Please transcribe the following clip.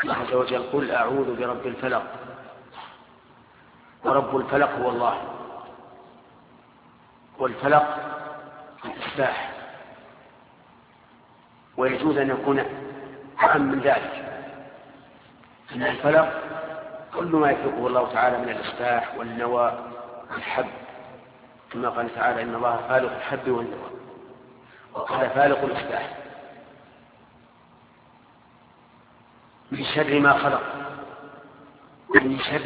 الله عز وجل قل أعوذ برب الفلق، ورب الفلق هو الله، والفلق الإصباح، ويجوز أن يكون أعم من ذلك، أن الفلق كل ما يفلقه الله تعالى من الإصباح والنوى والحب، كما قال تعالى إن الله فالق الحب والنوى، وقال فالق الإصباح، من شر ما خلق، من شر